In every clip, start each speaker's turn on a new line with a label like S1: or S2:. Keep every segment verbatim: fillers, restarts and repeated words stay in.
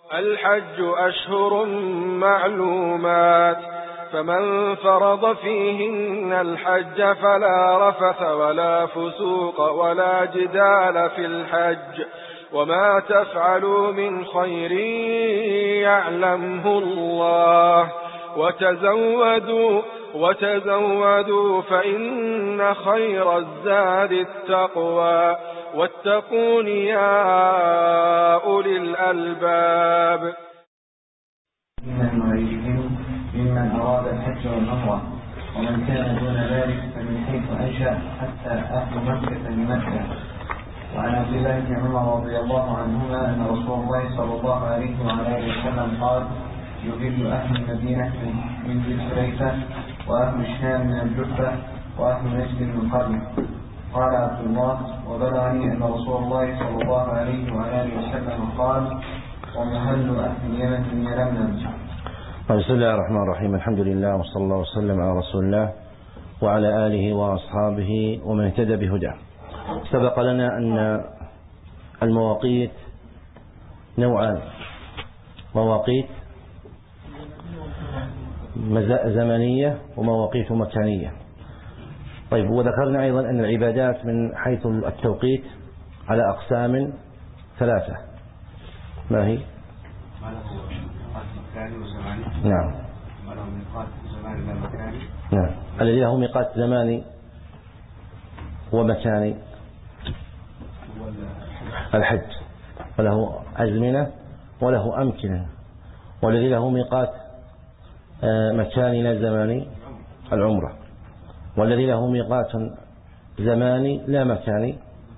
S1: الحج أشهر معلومات، فمن فرض فيهن الحج فلا رفث ولا فسوق ولا جدال في الحج، وما تفعلوا من خير يعلمه الله، وتزودوا وتزودوا فإن خير الزاد التقوى، واتقون يا أولي الألباب.
S2: من نوعيهم ممن أراد الحج والعمرة، ومن كان دون ذلك فمن حيث أنشأ حتى أهل مكة لمكة. وعن عبد الله بن عمر رضي الله عنهما أن رسول الله صلى الله عليه وعلى آله وسلم قال: يهل أهل المدينة من ذي الحليفة، وأهل الشام من الجحفة، وأهل نجد من قرن. قال عبد الله: وبلغني أن رسول الله صلى الله عليه وعلى آله وسلم قال: ومهل أهل اليمن من يلملم.
S3: بسم الله الرحمن الرحيم. الحمد لله وصلى الله وسلم على رسول الله وعلى آله وأصحابه ومن اهتدى بهداه. سبق لنا أن المواقيت نوعان: مواقيت زمنية ومواقيت مكانية. طيب، وذكرنا أيضا أن العبادات من حيث التوقيت على أقسام ثلاثة. ما هي؟ نعم نعم الذي له ميقات زماني ومكاني الحج، وله أزمنة وله أمكنة. والذي له ميقات مكاني لا زماني العمرة، والذي له ميقات زماني لا مكاني.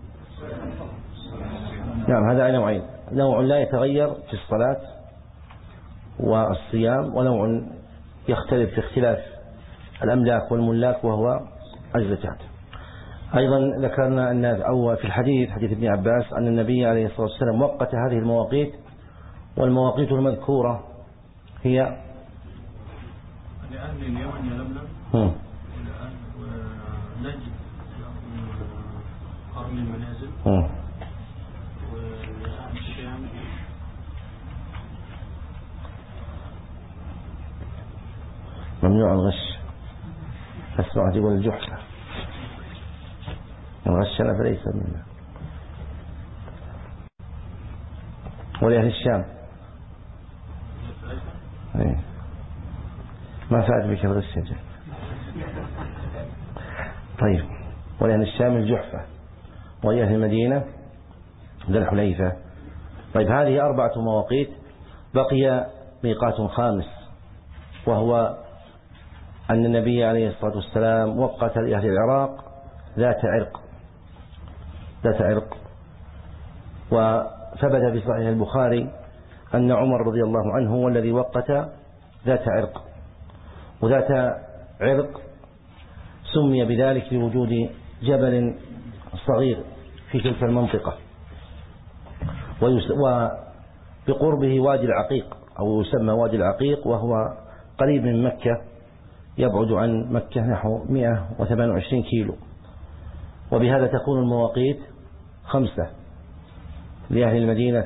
S3: نعم، هذا نوعين: نوع لا يتغير في الصلاة والصيام، ونوع يختلف في اختلاف الأملاك والملاك وهو الزكاة. أيضا ذكرنا أن أو في الحديث حديث ابن عباس أن النبي عليه الصلاة والسلام وقت هذه المواقيت، والمواقيت المذكورة هي
S4: لأهل اليمن يلملم، ولأهل نجد قرن المنازل، ولأهل الشام
S3: ممنوع الغش. أسمع يقول الجحفة، الغشنا فليس منا. ولأهل الشام ايه ما فعل بك الغش يا جل. طيب، ولأهل الشام الجحفة، ولأهل المدينة ذي الحليفة. طيب، هذه أربعة مواقيت. بقي ميقات خامس، وهو أن النبي عليه الصلاة والسلام وقت لأهل العراق ذات عرق ذات عرق وثبت في صحيح البخاري أن عمر رضي الله عنه هو الذي وقت ذات عرق. وذات عرق سمي بذلك لوجود جبل صغير في تلك المنطقة، وبقربه وادي العقيق أو يسمى وادي العقيق، وهو قريب من مكة، يبعد عن مكة نحو مئة وثمانية وعشرين كيلو. وبهذا تكون المواقيت خمسة: لأهل المدينة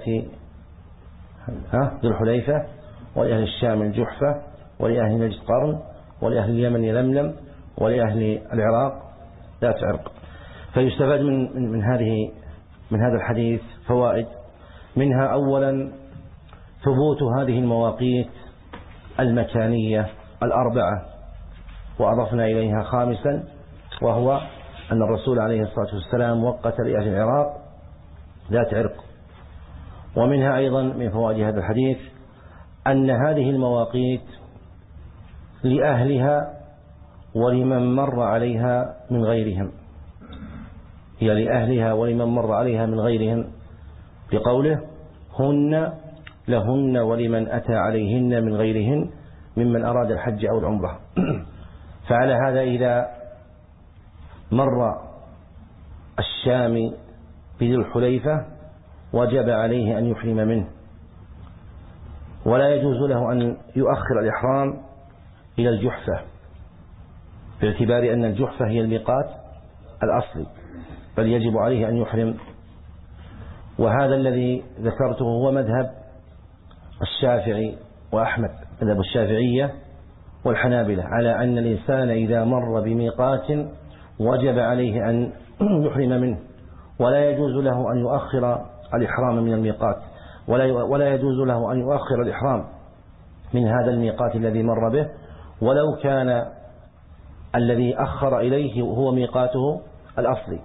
S3: ذي الحليفة، ولأهل الشام الجحفة، ولأهل نجد قرن، ولأهل اليمن يلملم، ولأهل العراق ذات عرق. فيستفاد من من هذه من هذا الحديث فوائد: منها أولا ثبوت هذه المواقيت المكانية الأربعة، وأضفنا إليها خامسا، وهو أن الرسول عليه الصلاة والسلام وقت لأهل العراق ذات عرق. ومنها أيضا من فوائد هذا الحديث أن هذه المواقيت لأهلها ولمن مر عليها من غيرهم، هي لأهلها ولمن مر عليها من غيرهم، بقوله: هن لهن ولمن أتى عليهن من غيرهن ممن أراد الحج أو العمرة. فعلى هذا إذا مر الشامي بذي الحليفة وجب عليه أن يحرم منه، ولا يجوز له أن يؤخر الإحرام إلى الجحفة، باعتبار أن الجحفة هي الميقات الأصلي، بل يجب عليه أن يحرم. وهذا الذي ذكرته هو مذهب الشافعي وأحمد مذهب الشافعية والحنابلة على أن الإنسان إذا مر بميقات وجب عليه أن يحرم منه، ولا يجوز له أن يؤخر الإحرام من الميقات، ولا يجوز له أن يؤخر الإحرام من هذا الميقات الذي مر به، ولو كان الذي أخر إليه هو ميقاته الأصلي.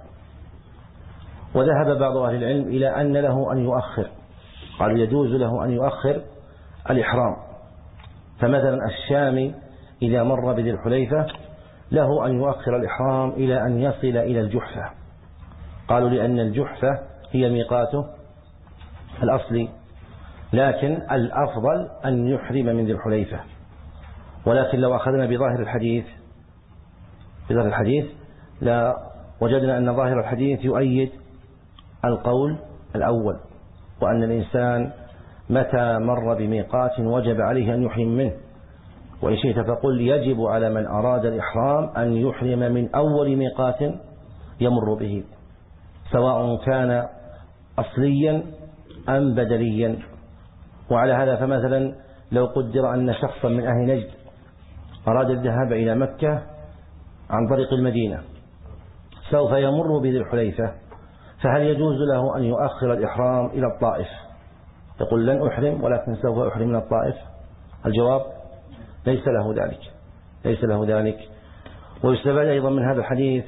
S3: وذهب بعض أهل العلم إلى أن له أن يؤخر، قالوا يجوز له أن يؤخر الإحرام. فمثلا الشامي إذا مر بذي الحليفة له أن يؤخر الإحرام إلى أن يصل إلى الجحفة، قالوا لأن الجحفة هي ميقاته الأصلي، لكن الأفضل أن يحرم من ذي الحليفة. ولكن لو أخذنا بظاهر الحديث بظاهر الحديث لا وجدنا أن ظاهر الحديث يؤيد القول الأول، وأن الإنسان متى مر بميقات وجب عليه أن يحرم منه. وإن شئت فقل يجب على من أراد الإحرام أن يحرم من أول ميقات يمر به، سواء كان أصليا أم بدليا. وعلى هذا فمثلا لو قدر أن شخصا من أهل نجد أراد الذهاب إلى مكة عن طريق المدينة، سوف يمر بذي الحليفة، فهل يجوز له أن يؤخر الإحرام إلى الطائف؟ يقول لن أحرم ولكن سوف أحرم من الطائف. الجواب ليس له ذلك ليس له ذلك ويستفاد أيضا من هذا الحديث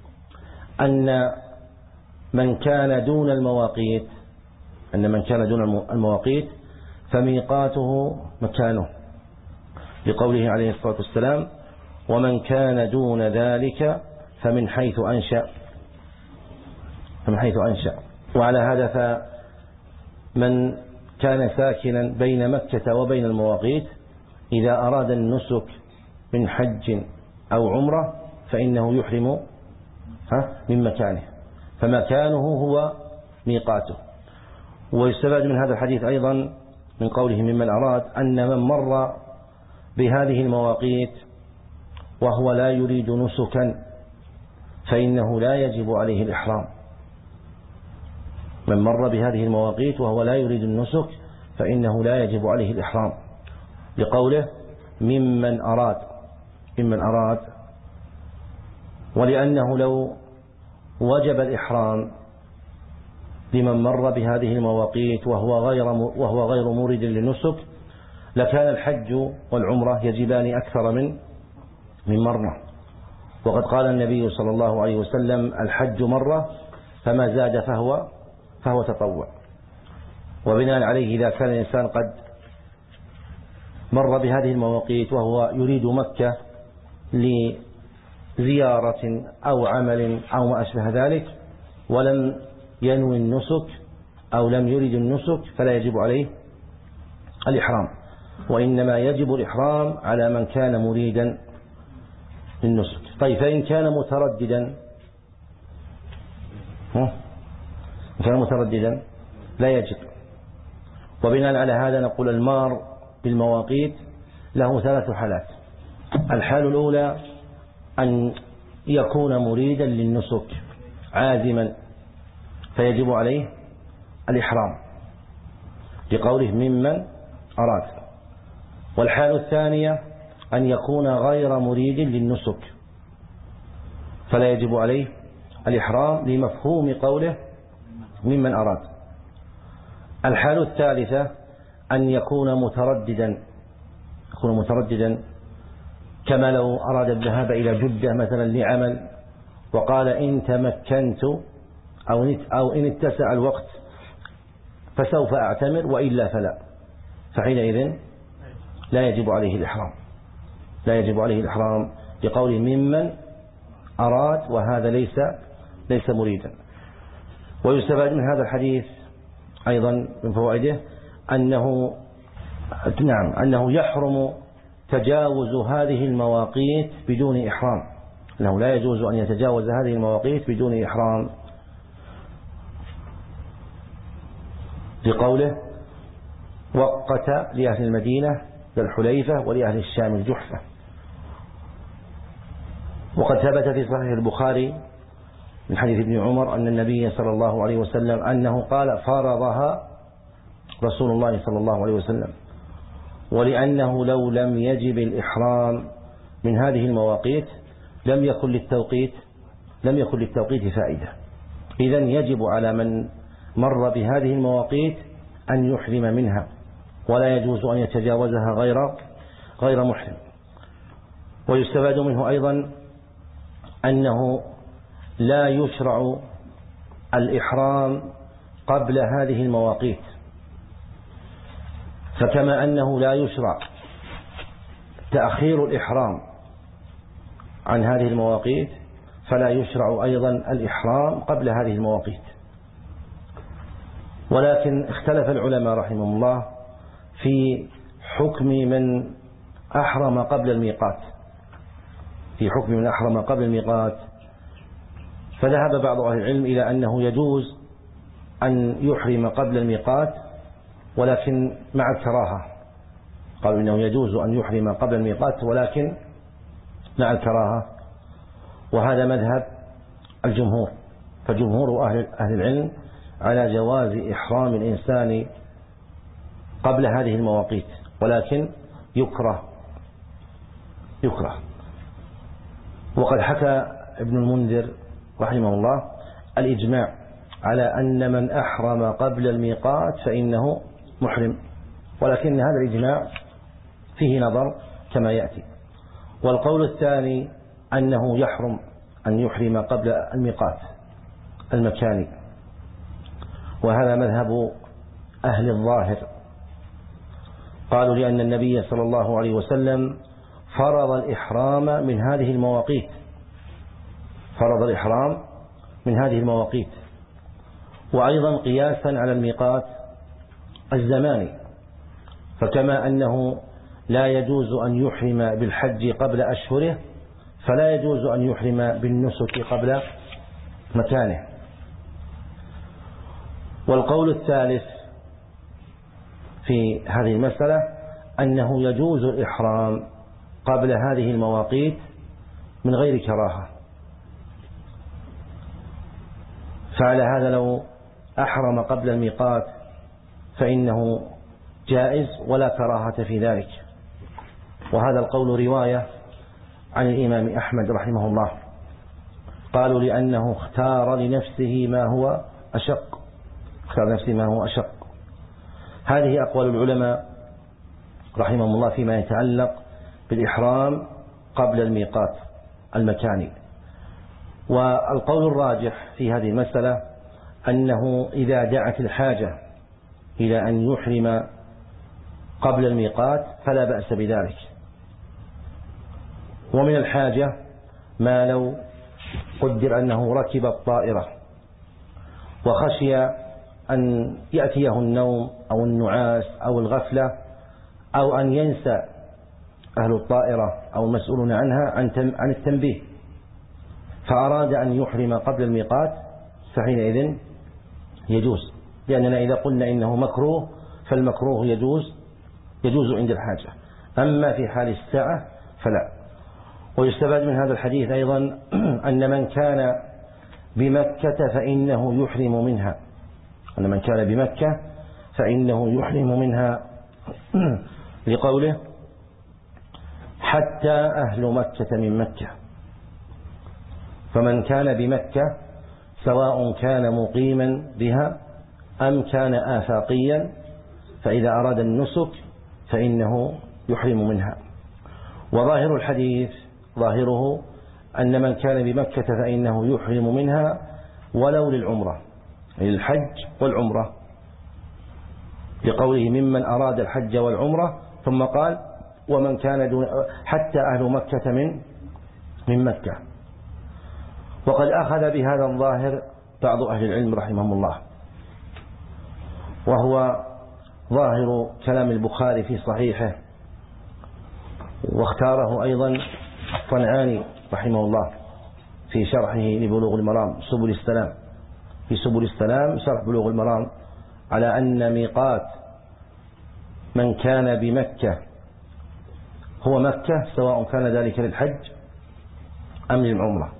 S3: أن من كان دون المواقيت أن من كان دون المواقيت فميقاته مكانه، لقوله عليه الصلاة والسلام: ومن كان دون ذلك فمن حيث أنشأ فمن حيث أنشأ. وعلى هذا فمن كان ساكنا بين مكة وبين المواقيت إذا أراد النسك من حج أو عمرة فإنه يحرم من مكانه، فمكانه هو ميقاته. ويستفاد من هذا الحديث أيضا من قوله ممن أراد أن من مر بهذه المواقيت وهو لا يريد نسكا فإنه لا يجب عليه الإحرام. من مر بهذه المواقيت وهو لا يريد النسك فإنه لا يجب عليه الإحرام، لقوله ممن أراد ممن أراد ولأنه لو وجب الإحرام لمن مر بهذه المواقيت وهو غير وهو غير مريد للنسك لكان الحج والعمرة يجبان أكثر من من مرة. وقد قال النبي صلى الله عليه وسلم: الحج مرة فما زاد فهو فهو تطوع. وبناء عليه إذا كان الإنسان قد مر بهذه المواقيت وهو يريد مكة لزيارة أو عمل أو ما أشبه ذلك ولم ينوي النسك أو لم يريد النسك فلا يجب عليه الإحرام، وإنما يجب الإحرام على من كان مريدا للنسك. طيب فإن كان مترددا ها كان مترددا لا يجب. وبناء على هذا نقول المار بالمواقيت له ثلاث حالات. الحال الأولى أن يكون مريدا للنسك عازما فيجب عليه الإحرام لقوله ممن أراد. والحال الثانية أن يكون غير مريد للنسك فلا يجب عليه الإحرام لمفهوم قوله ممن أراد. الحال الثالثة أن يكون مترددا يكون مترددا كما لو أراد الذهاب إلى جدة مثلا لعمل وقال إن تمكنت أو إن اتسع الوقت فسوف أعتمر وإلا فلا، فحينئذ لا يجب عليه الإحرام لا يجب عليه الإحرام لقوله ممن أراد، وهذا ليس ليس مريدا. ويستفاد من هذا الحديث أيضا من فوائده أنه نعم أنه يحرم تجاوز هذه المواقيت بدون إحرام، أنه لا يجوز أن يتجاوز هذه المواقيت بدون إحرام لقوله وقت لأهل المدينة للحليفة ولأهل الشام الجحفة. وقد ثبت في صحيح البخاري من حديث ابن عمر أن النبي صلى الله عليه وسلم أنه قال فرضها رسول الله صلى الله عليه وسلم، ولأنه لو لم يجب الإحرام من هذه المواقيت لم يكن للتوقيت لم يكن للتوقيت فائدة. إذن يجب على من مر بهذه المواقيت أن يحرم منها، ولا يجوز أن يتجاوزها غير غير محرم. ويستفاد منه أيضا أنه لا يشرع الإحرام قبل هذه المواقيت، فكما أنه لا يشرع تأخير الإحرام عن هذه المواقيت فلا يشرع أيضا الإحرام قبل هذه المواقيت. ولكن اختلف العلماء رحمهم الله في حكم من أحرم قبل الميقات في حكم من أحرم قبل الميقات فذهب بعض أهل العلم إلى أنه يجوز أن يحرم قبل الميقات ولكن مع الكراهة. قالوا إنه يجوز أن يحرم قبل الميقات ولكن مع الكراهة، وهذا مذهب الجمهور. فجمهور أهل أهل العلم على جواز إحرام الإنسان قبل هذه المواقيت، ولكن يكره يكره وقد حكى ابن المنذر رحمه الله الإجماع على أن من أحرم قبل الميقات فإنه محرم، ولكن هذا الإجماع فيه نظر كما يأتي. والقول الثاني أنه يحرم أن يحرم قبل الميقات المكاني، وهذا مذهب أهل الظاهر. قالوا لأن النبي صلى الله عليه وسلم فرض الإحرام من هذه المواقيت فرض الإحرام من هذه المواقيت وأيضا قياسا على الميقات الزماني. فكما أنه لا يجوز أن يحرم بالحج قبل أشهره فلا يجوز أن يحرم بالنسك قبل مكانه. والقول الثالث في هذه المسألة أنه يجوز الإحرام قبل هذه المواقيت من غير كراهة، فعلى هذا لو أحرم قبل الميقات فإنه جائز ولا كراهة في ذلك. وهذا القول رواية عن الإمام أحمد رحمه الله. قالوا لأنه اختار لنفسه ما هو أشق اختار لنفسه ما هو أشق. هذه أقوال العلماء رحمهم الله فيما يتعلق بالإحرام قبل الميقات المكاني. والقول الراجح في هذه المسألة أنه إذا دعت الحاجة إلى أن يحرم قبل الميقات فلا بأس بذلك. ومن الحاجة ما لو قدر أنه ركب الطائرة وخشي أن يأتيه النوم أو النعاس أو الغفلة أو أن ينسى أهل الطائرة أو المسؤولون عنها عن التنبيه فأراد أن يحرم قبل الميقات فحينئذ يجوز، لأننا إذا قلنا إنه مكروه فالمكروه يجوز يجوز عند الحاجة، أما في حال الساعة فلا. ويستفاد من هذا الحديث أيضا أن من كان بمكة فإنه يحرم منها أن من كان بمكة فإنه يحرم منها لقوله حتى أهل مكة من مكة. فمن كان بمكة سواء كان مقيما بها أم كان آفاقيا فإذا أراد النسك فإنه يحرم منها. وظاهر الحديث ظاهره أن من كان بمكة فإنه يحرم منها ولو للعمرة للحج والعمرة، لقوله ممن أراد الحج والعمرة، ثم قال ومن كان دون حتى أهل مكة من من مكة. وقد أخذ بهذا الظاهر بعض أهل العلم رحمهم الله، وهو ظاهر كلام البخاري في صحيحه، واختاره أيضا الصنعاني رحمه الله في شرحه لبلوغ المرام سبل السلام في سبل السلام شرح بلوغ المرام على أن ميقات من كان بمكة هو مكة سواء كان ذلك للحج أم للعمرة.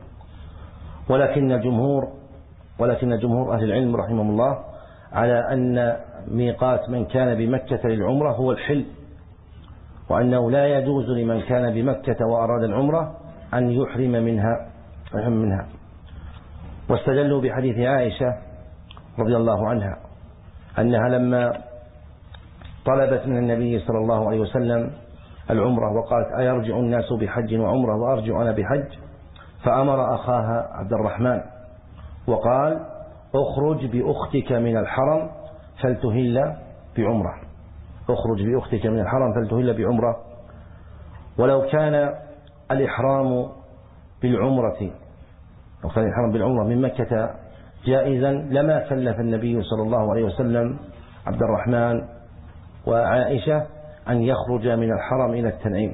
S3: ولكن الجمهور ولكن جمهور أهل العلم رحمهم الله على أن ميقات من كان بمكة للعمرة هو الحل، وأنه لا يجوز لمن كان بمكة وأراد العمرة أن يحرم منها منها واستدلوا بحديث عائشة رضي الله عنها أنها لما طلبت من النبي صلى الله عليه وسلم العمرة وقالت أيرجع الناس بحج وعمرة وأرجع أنا بحج، فأمر أخاها عبد الرحمن وقال اخرج بأختك من الحرم فلتهل بعمرة، اخرج بأختك من الحرم فلتهل بعمرة. ولو كان الإحرام بالعمرة لو كان الإحرام بالعمرة من مكة جائزا لما كلف النبي صلى الله عليه وسلم عبد الرحمن وعائشة أن يخرج من الحرم إلى التنعيم.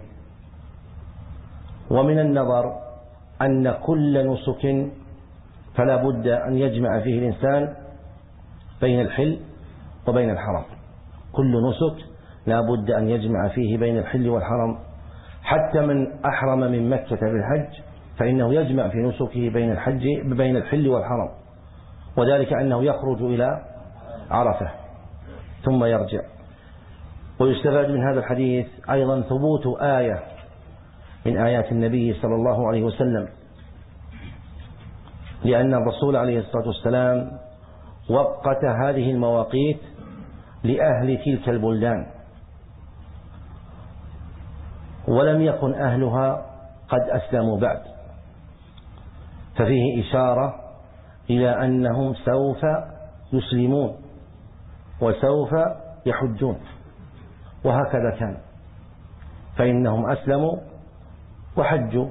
S3: ومن النظر أن كل نسك فلا بد أن يجمع فيه الإنسان بين الحل وبين الحرم، كل نسك لا بد أن يجمع فيه بين الحل والحرم، حتى من أحرم من مكة بالحج فإنه يجمع في نسكه بين الحج بين الحل والحرم، وذلك أنه يخرج إلى عرفة ثم يرجع. ويستفاد من هذا الحديث أيضا ثبوت آية من آيات النبي صلى الله عليه وسلم، لأن الرسول عليه الصلاة والسلام وقت هذه المواقيت لأهل تلك البلدان، ولم يكن أهلها قد أسلموا بعد، ففيه إشارة إلى أنهم سوف يسلمون وسوف يحجون، وهكذا كان، فإنهم أسلموا وحجوا.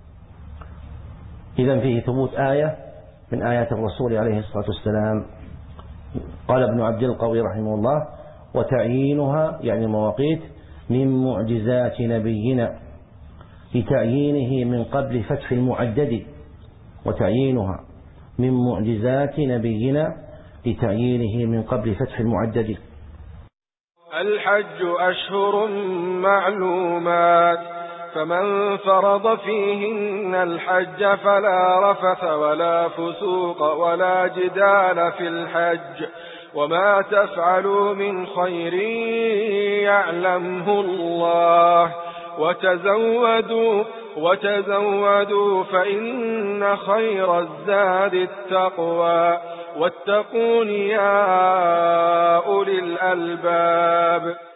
S3: إذن فيه ثبوت آية من آيات الرسول عليه الصلاة والسلام. قال ابن عبد القوي رحمه الله وتعيينها يعني مواقيت من معجزات نبينا لتعيينه من قبل فتح المعدد، وتعيينها من معجزات نبينا لتعيينه من قبل فتح المعدد.
S1: الحج أشهر معلومات، فمن فرض فيهن الحج فلا رفث ولا فسوق ولا جدال في الحج، وما تفعلوا من خير يعلمه الله، وتزودوا وتزودوا فإن خير الزاد التقوى، واتقون يا أولي الألباب.